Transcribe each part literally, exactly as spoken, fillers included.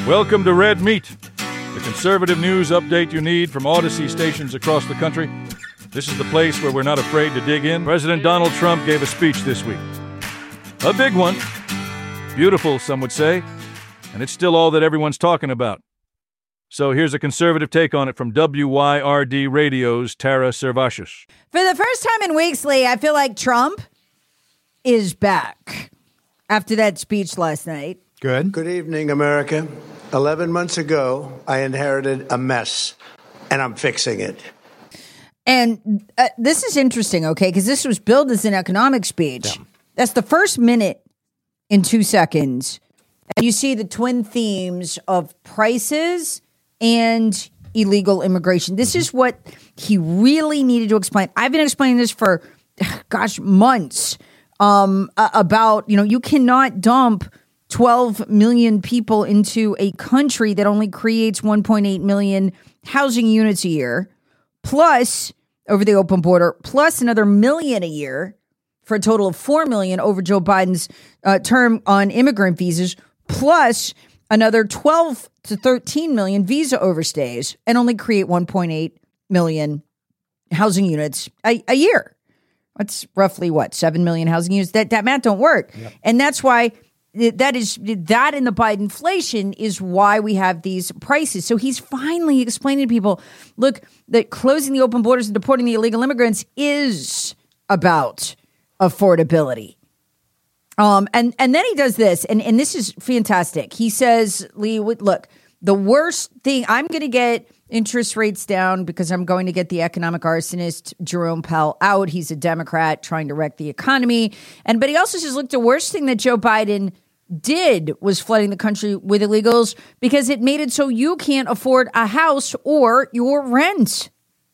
Welcome to Red Meat, the conservative news update you need from Odyssey stations across the country. This is the place where we're not afraid to dig in. President Donald Trump gave a speech this week. A big one. Beautiful, some would say. And it's still all that everyone's talking about. So here's a conservative take on it from W Y R D Radio's Tara Servatius. For the first time in weeks, Lee, I feel like Trump is back after that speech last night. Good. Good evening, America. Eleven months ago, I inherited a mess, and I'm fixing it. And uh, this is interesting, okay, because this was billed as an economic speech. Yeah. That's the first minute in two seconds. And you see the twin themes of prices and illegal immigration. This is what he really needed to explain. I've been explaining this for, gosh, months um, about, you know, you cannot dump twelve million people into a country that only creates one point eight million housing units a year, plus over the open border, plus another million a year for a total of four million over Joe Biden's uh, term on immigrant visas, plus another twelve to thirteen million visa overstays, and only create one point eight million housing units a, a year. That's roughly what, seven million housing units? That, that math don't work. Yep. And that's why That is that in the Biden inflation is why we have these prices. So he's finally explaining to people, look, that closing the open borders and deporting the illegal immigrants is about affordability. Um, and, and then he does this, and, and this is fantastic. He says, Lee, look, the worst thing, I'm going to get interest rates down because I'm going to get the economic arsonist Jerome Powell out. He's a Democrat trying to wreck the economy. And but he also says, look, the worst thing that Joe Biden did was flooding the country with illegals because it made it so you can't afford a house or your rent.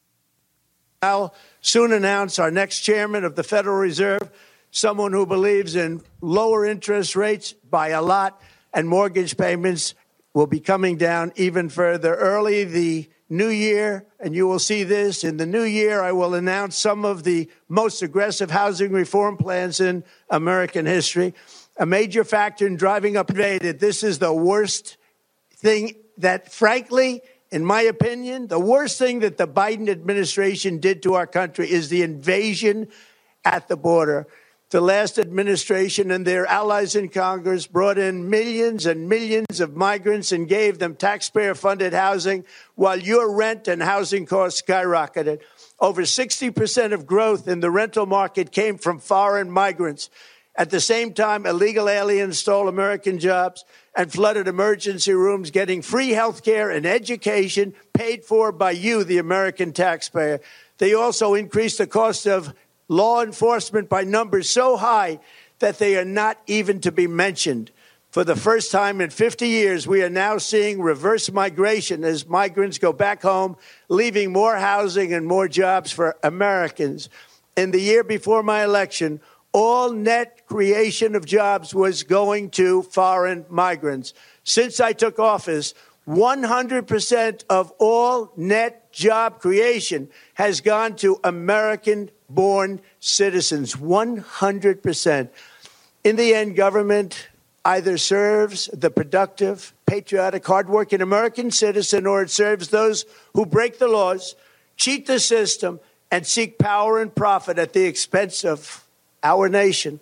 I'll soon announce our next chairman of the Federal Reserve, someone who believes in lower interest rates by a lot, and mortgage payments will be coming down even further. Early the new year, and you will see this, in the new year, I will announce some of the most aggressive housing reform plans in American history. A major factor in driving up invaded. This is the worst thing that, frankly, in my opinion, the worst thing that the Biden administration did to our country is the invasion at the border. The last administration and their allies in Congress brought in millions and millions of migrants and gave them taxpayer-funded housing while your rent and housing costs skyrocketed. Over sixty percent of growth in the rental market came from foreign migrants. At the same time, illegal aliens stole American jobs and flooded emergency rooms, getting free health care and education paid for by you, the American taxpayer. They also increased the cost of law enforcement by numbers so high that they are not even to be mentioned. For the first time in fifty years, we are now seeing reverse migration as migrants go back home, leaving more housing and more jobs for Americans. In the year before my election, all net creation of jobs was going to foreign migrants. Since I took office, one hundred percent of all net job creation has gone to American-born citizens, one hundred percent. In the end, government either serves the productive, patriotic, hardworking American citizen, or it serves those who break the laws, cheat the system, and seek power and profit at the expense of our nation.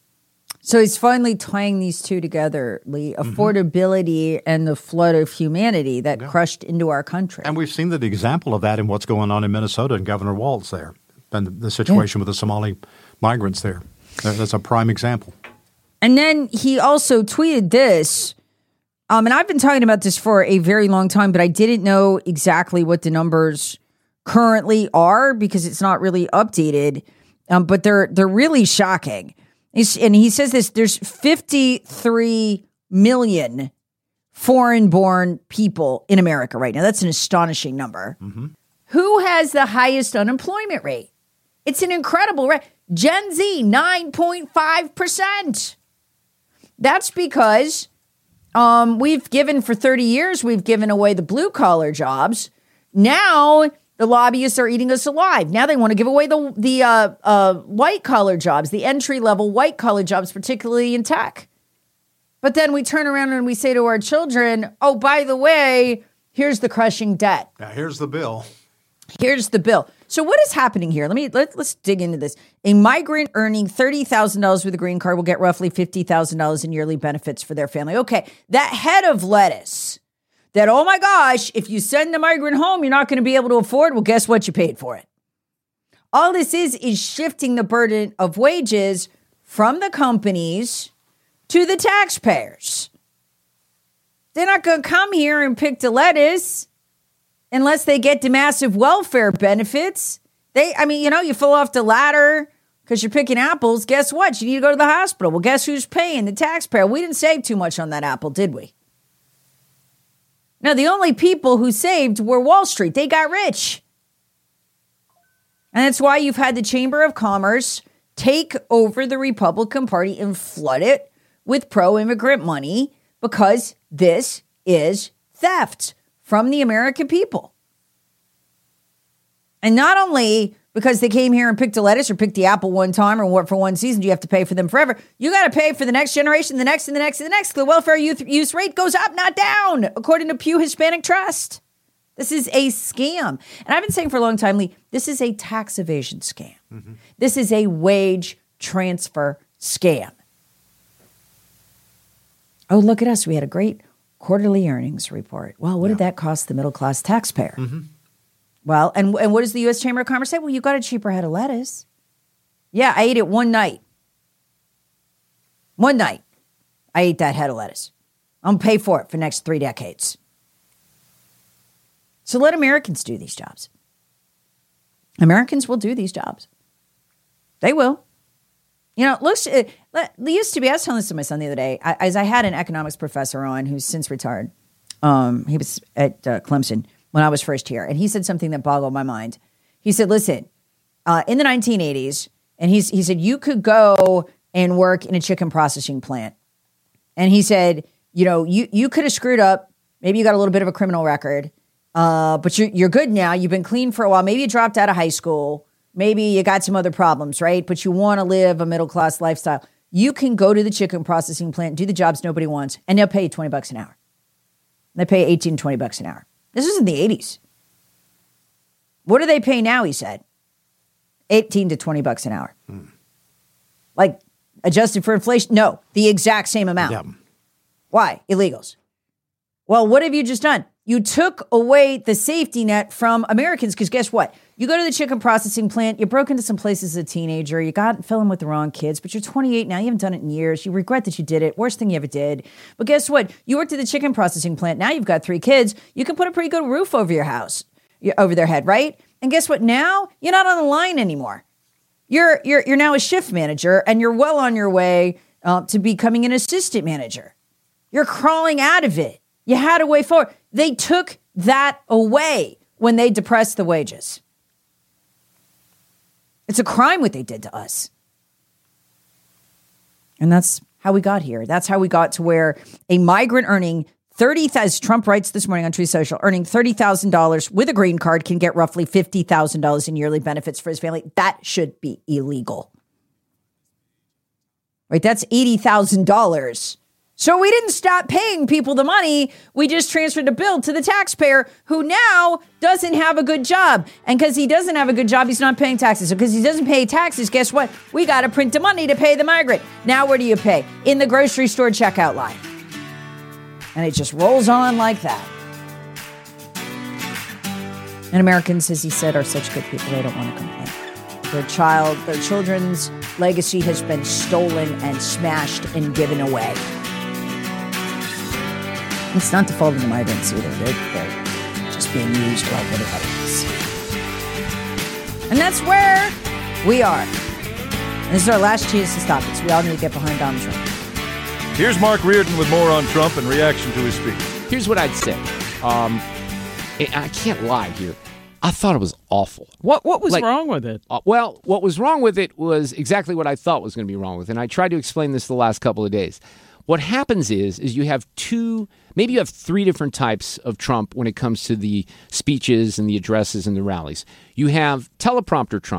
So he's finally tying these two together, Lee, affordability mm-hmm. and the flood of humanity that yeah. crushed into our country. And we've seen the example of that in what's going on in Minnesota and Governor Walz there, and the, the situation yeah. with the Somali migrants there. That's a prime example. And then he also tweeted this, um, and I've been talking about this for a very long time, but I didn't know exactly what the numbers currently are because it's not really updated, um, but they're they're really shocking. He's, and he says this, there's fifty-three million foreign-born people in America right now. That's an astonishing number. Mm-hmm. Who has the highest unemployment rate? It's an incredible rate. Gen Z, nine point five percent. That's because um, we've given, for thirty years, we've given away the blue-collar jobs. Now the lobbyists are eating us alive. Now they want to give away the the uh, uh, white-collar jobs, the entry-level white-collar jobs, particularly in tech. But then we turn around and we say to our children, oh, by the way, here's the crushing debt. Now, here's the bill. Here's the bill. So what is happening here? Let me let, let's dig into this. A migrant earning thirty thousand dollars with a green card will get roughly fifty thousand dollars in yearly benefits for their family. Okay, that head of lettuce that, oh my gosh, if you send the migrant home, you're not going to be able to afford. Well, guess what? You paid for it. All this is is shifting the burden of wages from the companies to the taxpayers. They're not going to come here and pick the lettuce unless they get the massive welfare benefits. They, I mean, you know, you fall off the ladder because you're picking apples. Guess what? You need to go to the hospital. Well, guess who's paying? The taxpayer. We didn't save too much on that apple, did we? No, the only people who saved were Wall Street. They got rich. And that's why you've had the Chamber of Commerce take over the Republican Party and flood it with pro-immigrant money, because this is theft from the American people. And not only because they came here and picked a lettuce or picked the apple one time or worked for one season, you have to pay for them forever. You got to pay for the next generation, the next, and the next, and the next. The welfare youth use rate goes up, not down, according to Pew Hispanic Trust. This is a scam. And I've been saying for a long time, Lee, this is a tax evasion scam. Mm-hmm. This is a wage transfer scam. Oh, look at us. We had a great quarterly earnings report. Well, what yeah. did that cost the middle-class taxpayer? Mm-hmm. Well, and, and what does the U S Chamber of Commerce say? Well, you got a cheaper head of lettuce. Yeah, I ate it one night. One night, I ate that head of lettuce. I'm going to pay for it for the next three decades. So let Americans do these jobs. Americans will do these jobs. They will. You know, it looks, it, it used to be, I was telling this to my son the other day, I, as I had an economics professor on who's since retired. Um, he was at uh, Clemson when I was first here. And he said something that boggled my mind. He said, listen, uh, in the nineteen eighties, and he's, he said, you could go and work in a chicken processing plant. And he said, you know, you, you could have screwed up. Maybe you got a little bit of a criminal record, uh, but you're, you're good now. You've been clean for a while. Maybe you dropped out of high school. Maybe you got some other problems, right? But you want to live a middle-class lifestyle. You can go to the chicken processing plant, do the jobs nobody wants, and they'll pay you twenty bucks an hour. They pay eighteen, twenty bucks an hour. This is in the eighties. What do they pay now, he said? eighteen to twenty bucks an hour. Hmm. Like, adjusted for inflation? No, the exact same amount. Yep. Why? Illegals. Well, what have you just done? You took away the safety net from Americans, because guess what? You go to the chicken processing plant, you broke into some places as a teenager, you got filling with the wrong kids, but you're twenty-eight now, you haven't done it in years, you regret that you did it, worst thing you ever did. But guess what? You worked at the chicken processing plant, now you've got three kids, you can put a pretty good roof over your house, over their head, right? And guess what? Now, you're not on the line anymore. You're you're you're now a shift manager, and you're well on your way uh, to becoming an assistant manager. You're crawling out of it. You had a way forward. They took that away when they depressed the wages. It's a crime what they did to us. And that's how we got here. That's how we got to where a migrant earning thirty thousand dollars, as Trump writes this morning on Truth Social, earning thirty thousand dollars with a green card can get roughly fifty thousand dollars in yearly benefits for his family. That should be illegal. Right? That's eighty thousand dollars. So we didn't stop paying people the money. We just transferred the bill to the taxpayer, who now doesn't have a good job. And because he doesn't have a good job, he's not paying taxes. So because he doesn't pay taxes, guess what? We got to print the money to pay the migrant. Now where do you pay? In the grocery store checkout line. And it just rolls on like that. And Americans, as he said, are such good people, they don't want to complain. Their child, their children's legacy has been stolen and smashed and given away. It's not the fault of the migrants either. They're, they're just being used like everybody else. And that's where we are. And this is our last chance to stop it, so we all need to get behind Donald Trump. Here's Mark Reardon with more on Trump and reaction to his speech. Here's what I'd say. Um, I can't lie here. I thought it was awful. What What was like, wrong with it? Uh, well, what was wrong with it was exactly what I thought was going to be wrong with it. And I tried to explain this the last couple of days. What happens is, is you have two, maybe you have three different types of Trump when it comes to the speeches and the addresses and the rallies. You have teleprompter Trump,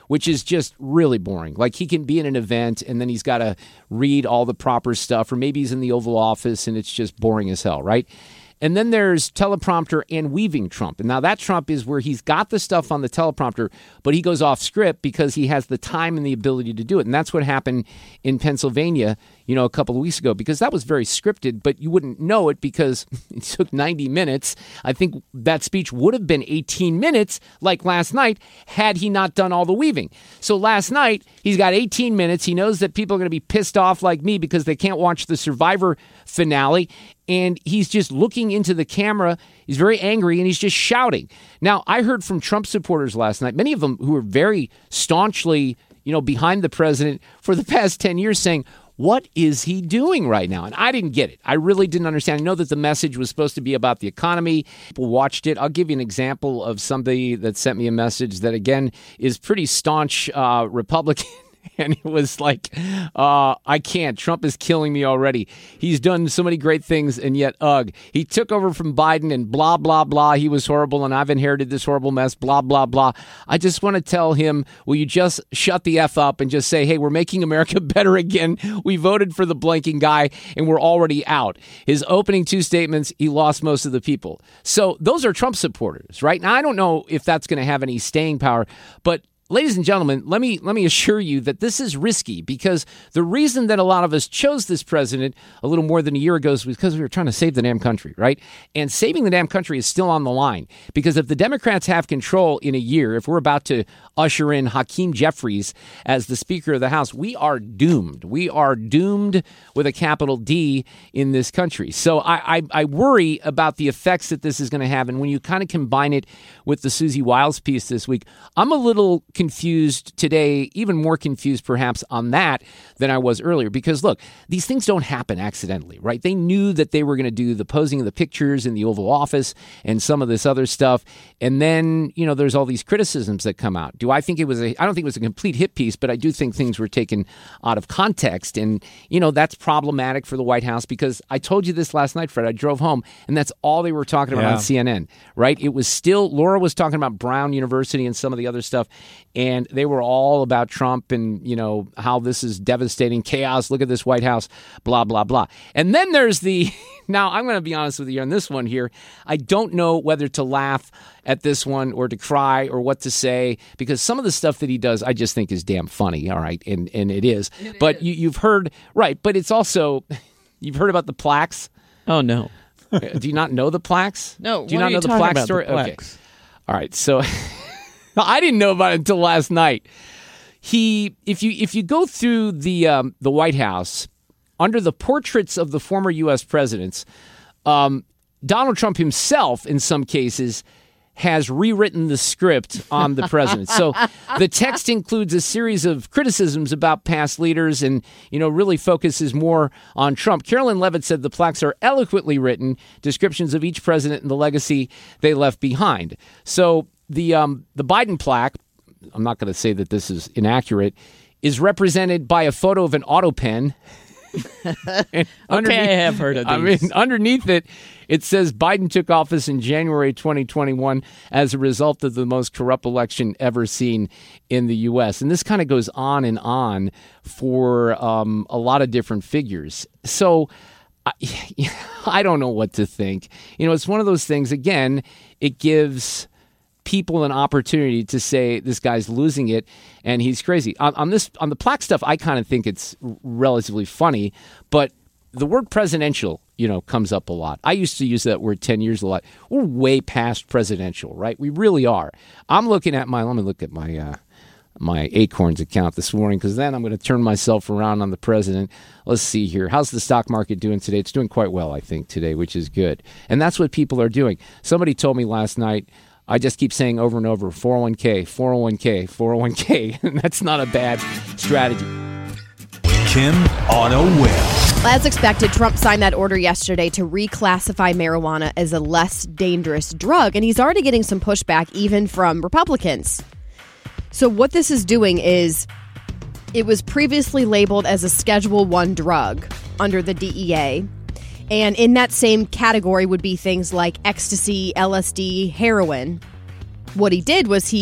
which is just really boring. Like, he can be in an event and then he's got to read all the proper stuff, or maybe he's in the Oval Office and it's just boring as hell, right? And then there's teleprompter and weaving Trump. And now that Trump is where he's got the stuff on the teleprompter, but he goes off script because he has the time and the ability to do it. And that's what happened in Pennsylvania, you know, a couple of weeks ago, because that was very scripted, but you wouldn't know it because it took ninety minutes. I think that speech would have been eighteen minutes like last night had he not done all the weaving. So last night, he's got eighteen minutes. He knows that people are going to be pissed off like me because they can't watch the Survivor finale. And he's just looking into the camera. He's very angry, and he's just shouting. Now, I heard from Trump supporters last night, many of them who were very staunchly, you know, behind the president for the past ten years, saying, what is he doing right now? And I didn't get it. I really didn't understand. I know that the message was supposed to be about the economy. People watched it. I'll give you an example of somebody that sent me a message that, again, is pretty staunch uh, Republican. And it was like, uh, I can't. Trump is killing me already. He's done so many great things, and yet, ugh. He took over from Biden and blah, blah, blah. He was horrible, and I've inherited this horrible mess, blah, blah, blah. I just want to tell him, will you just shut the F up and just say, hey, we're making America better again. We voted for the blanking guy, and we're already out. His opening two statements, he lost most of the people. So those are Trump supporters, right? Now, I don't know if that's going to have any staying power, but ladies and gentlemen, let me let me assure you that this is risky, because the reason that a lot of us chose this president a little more than a year ago is because we were trying to save the damn country, right? And saving the damn country is still on the line, because if the Democrats have control in a year, if we're about to usher in Hakeem Jeffries as the Speaker of the House, we are doomed. We are doomed with a capital D in this country. So I, I, I worry about the effects that this is going to have. And when you kind of combine it with the Susie Wiles piece this week, I'm a little confused today, even more confused perhaps on that than I was earlier, because look, these things don't happen accidentally, right? They knew that they were going to do the posing of the pictures in the Oval Office and some of this other stuff. And then, you know, there's all these criticisms that come out. Do I think it was a, I don't think it was a complete hit piece, but I do think things were taken out of context. And, you know, that's problematic for the White House, because I told you this last night, Fred, I drove home and that's all they were talking about yeah. on C N N, right? It was still, Laura was talking about Brown University and some of the other stuff. And they were all about Trump and, you know, how this is devastating chaos. Look at this White House, blah, blah, blah. And then there's the, now I'm going to be honest with you on this one here. I don't know whether to laugh at this one or to cry or what to say, because some of the stuff that he does, I just think is damn funny. All right. And, and it is. It but is. You, you've heard, right. But it's also, you've heard about the plaques. Oh, no. Do you not know the plaques? No. Do you not know the plaque story? The okay. All right. So I didn't know about it until last night. He, if you if you go through the um, the White House under the portraits of the former U S presidents, um, Donald Trump himself, in some cases, has rewritten the script on the president. So the text includes a series of criticisms about past leaders, and you know really focuses more on Trump. Carolyn Levitt said the plaques are eloquently written descriptions of each president and the legacy they left behind. So the um, the Biden plaque, I'm not going to say that this is inaccurate, is represented by a photo of an auto pen. Okay, I have heard of these. I mean, underneath it, it says Biden took office in January twenty twenty-one as a result of the most corrupt election ever seen in the U S. And this kind of goes on and on for um, a lot of different figures. So I, I don't know what to think. You know, it's one of those things, again, it gives people an opportunity to say this guy's losing it and he's crazy. On, on this, on the plaque stuff, I kind of think it's relatively funny, but the word presidential, you know, comes up a lot. I used to use that word ten years a lot. We're way past presidential, right? We really are. I'm looking at my, let me look at my, uh, my Acorns account this morning, because then I'm going to turn myself around on the president. Let's see here. How's the stock market doing today? It's doing quite well, I think, today, which is good. And that's what people are doing. Somebody told me last night, I just keep saying over and over, four oh one k, four oh one k, four oh one k. And that's not a bad strategy. Kim on a whim. As expected, Trump signed that order yesterday to reclassify marijuana as a less dangerous drug, and he's already getting some pushback even from Republicans. So what this is doing is, it was previously labeled as a Schedule One drug under the D E A. And in that same category would be things like ecstasy, L S D, heroin. What he did was he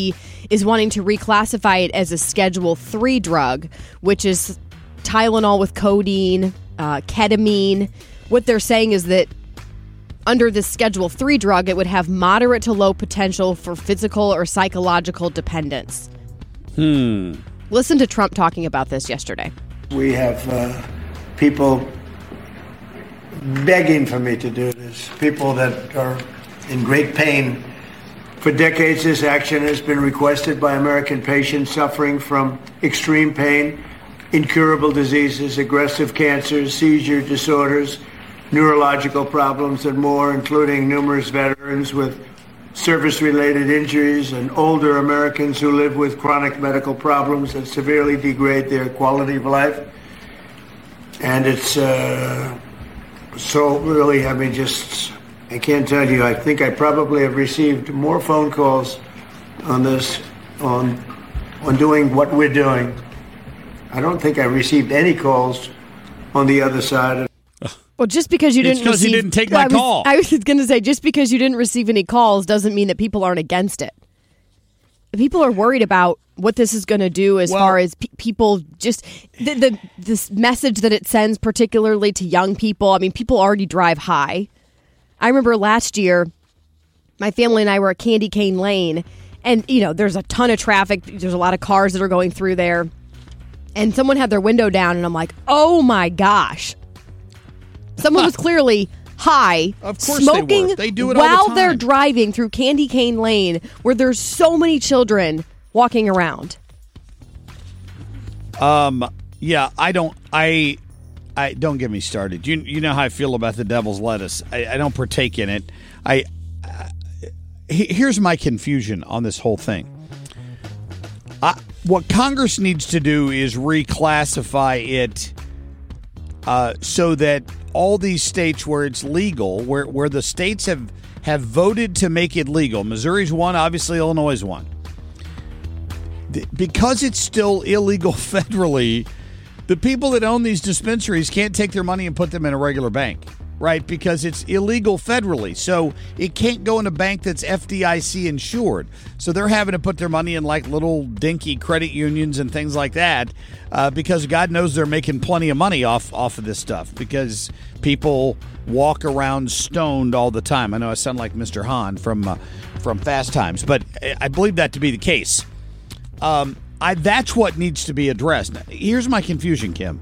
is wanting to reclassify it as a Schedule three drug, which is Tylenol with codeine, uh, ketamine. What they're saying is that under this Schedule three drug, it would have moderate to low potential for physical or psychological dependence. Hmm. Listen to Trump talking about this yesterday. We have uh, people begging for me to do this, people that are in great pain. For decades, this action has been requested by American patients suffering from extreme pain, incurable diseases, aggressive cancers, seizure disorders, neurological problems, and more, including numerous veterans with service-related injuries and older Americans who live with chronic medical problems that severely degrade their quality of life. And it's uh, so really, I mean, just, I can't tell you, I think I probably have received more phone calls on this, on, on doing what we're doing. I don't think I received any calls on the other side of Well, just because you It's didn't 'cause you receive, didn't take my I was, call. I was going to say, just because you didn't receive any calls doesn't mean that people aren't against it. People are worried about what this is going to do as Well- far as pe- people just the, the this message that it sends, particularly to young people. I mean, people already drive high. I remember last year, my family and I were at Candy Cane Lane, and you know, there's a ton of traffic. There's a lot of cars that are going through there, and someone had their window down, and I'm like, oh my gosh. Someone was clearly high, Of course smoking they were. They do it all the while time. they're driving through Candy Cane Lane, where there's so many children walking around. Um. Yeah. I don't. I. I don't get me started. You. You know how I feel about the devil's lettuce. I, I don't partake in it. I. Uh, he- here's my confusion on this whole thing. I, what Congress needs to do is reclassify it uh, so that all these states where it's legal, where where the states have have voted to make it legal. Missouri's one, obviously Illinois is one. Because it's still illegal federally, the people that own these dispensaries can't take their money and put them in a regular bank, right? Because it's illegal federally. So it can't go in a bank that's F D I C insured. So they're having to put their money in like little dinky credit unions and things like that uh, because God knows they're making plenty of money off, off of this stuff because people walk around stoned all the time. I know I sound like Mister Hahn from, uh, from Fast Times, but I believe that to be the case. Um, I, that's what needs to be addressed. Now, here's my confusion, Kim.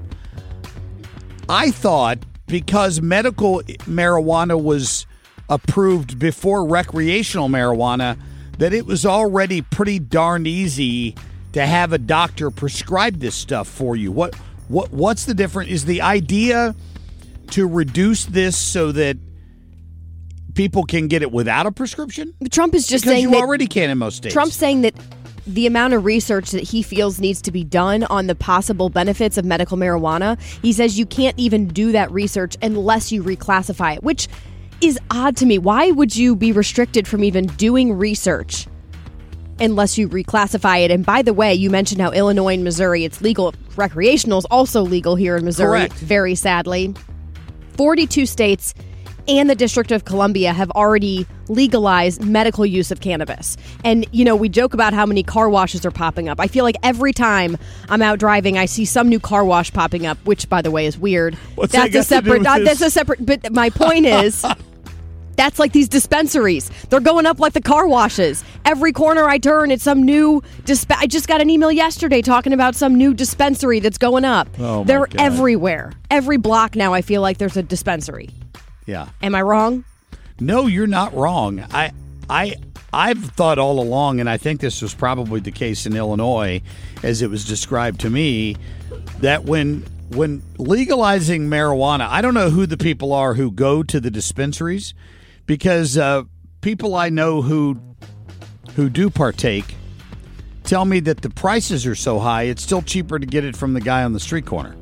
I thought because medical marijuana was approved before recreational marijuana, that it was already pretty darn easy to have a doctor prescribe this stuff for you. What what what's the difference? Is the idea to reduce this so that people can get it without a prescription? Trump is just because saying you that already can in most states. Trump's saying that the amount of research that he feels needs to be done on the possible benefits of medical marijuana, he says you can't even do that research unless you reclassify it, which is odd to me. Why would you be restricted from even doing research unless you reclassify it? And by the way, you mentioned how Illinois and Missouri, it's legal. Recreational is also legal here in Missouri, Correct. very sadly. forty-two states and the District of Columbia have already legalized medical use of cannabis. And, you know, we joke about how many car washes are popping up. I feel like every time I'm out driving, I see some new car wash popping up, which, by the way, is weird. What's that's that got a to do separate. with Uh, this? that's a separate. But my point is, that's like these dispensaries. They're going up like the car washes. Every corner I turn, it's some new. Disp- I just got an email yesterday talking about some new dispensary that's going up. Oh, my They're God. everywhere. Every block now, I feel like there's a dispensary. Yeah. Am I wrong? No, you're not wrong. I, I, I've thought all along, and I think this was probably the case in Illinois, as it was described to me, that when when legalizing marijuana, I don't know who the people are who go to the dispensaries, because uh, people I know who who do partake tell me that the prices are so high, it's still cheaper to get it from the guy on the street corner.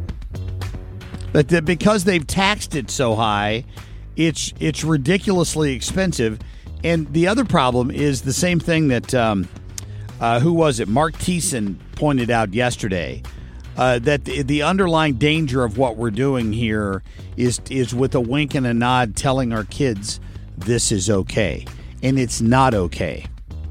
But that because they've taxed it so high, it's it's ridiculously expensive. And the other problem is the same thing that, um, uh, who was it? Mark Thiessen pointed out yesterday, uh, that the, the underlying danger of what we're doing here is is with a wink and a nod telling our kids this is okay. And it's not okay.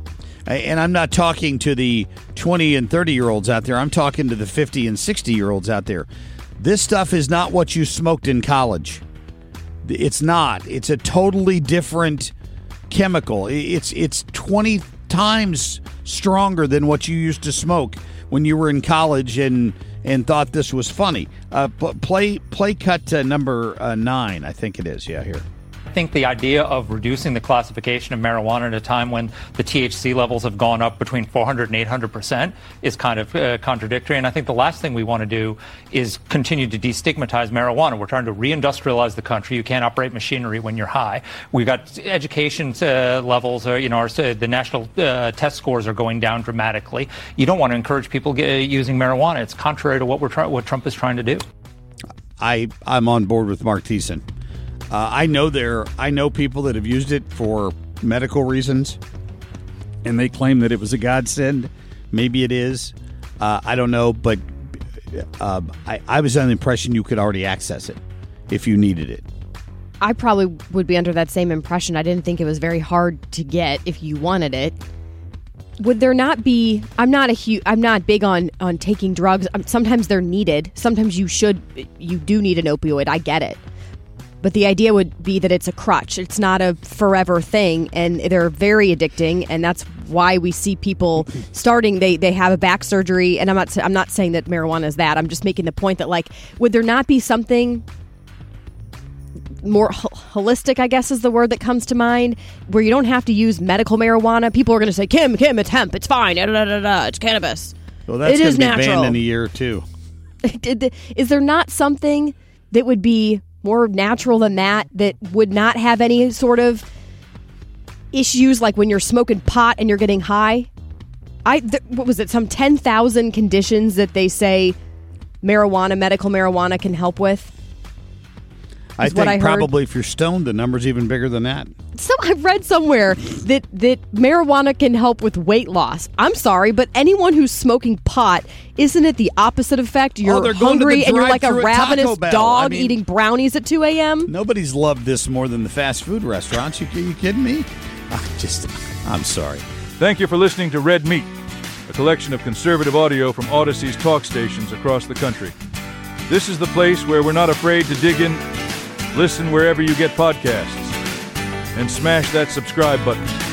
And I'm not talking to the twenty and thirty year olds out there. I'm talking to the fifty and sixty year olds out there. This stuff is not what you smoked in college. It's not. It's a totally different chemical. It's it's twenty times stronger than what you used to smoke when you were in college and and thought this was funny. Uh, play play cut uh, number uh, nine, I think it is. Yeah, here. I think the idea of reducing the classification of marijuana at a time when the T H C levels have gone up between four hundred and eight hundred percent is kind of uh, contradictory. And I think the last thing we want to do is continue to destigmatize marijuana. We're trying to reindustrialize the country. You can't operate machinery when you're high. We've got education uh, levels, or, you know, our, uh, the national uh, test scores are going down dramatically. You don't want to encourage people get, using marijuana. It's contrary to what we're try- what Trump is trying to do. I, I'm on board with Mark Thiessen. Uh, I know there. I know people that have used it for medical reasons, and they claim that it was a godsend. Maybe it is. Uh, I don't know, but uh, I, I was under the impression you could already access it if you needed it. I probably would be under that same impression. I didn't think it was very hard to get if you wanted it. Would there not be? I'm not a huge. I'm not big on on taking drugs. Um, sometimes they're needed. Sometimes you should. You do need an opioid. I get it. But the idea would be that it's a crutch. It's not a forever thing, and they're very addicting, and that's why we see people starting. They they have a back surgery, and I'm not I'm not saying that marijuana is that. I'm just making the point that, like, would there not be something more ho- holistic, I guess is the word that comes to mind, where you don't have to use medical marijuana? People are going to say, Kim, Kim, it's hemp, it's fine, da, da, da, da, it's cannabis. Well, that's going to be banned in a year or two. Is there not something that would be more natural than that, that would not have any sort of issues, like when you're smoking pot and you're getting high? I th- what was it, some ten thousand conditions that they say marijuana, medical marijuana can help with? I think I probably if you're stoned, the number's even bigger than that. So I read somewhere that, that marijuana can help with weight loss. I'm sorry, but anyone who's smoking pot, isn't it the opposite effect? You're oh, hungry and you're like a ravenous dog I mean, eating brownies at two a.m.? Nobody's loved this more than the fast food restaurants. You, you kidding me? I just, I'm sorry. Thank you for listening to Red Meat, a collection of conservative audio from Odyssey's talk stations across the country. This is the place where we're not afraid to dig in. Listen wherever you get podcasts, and smash that subscribe button.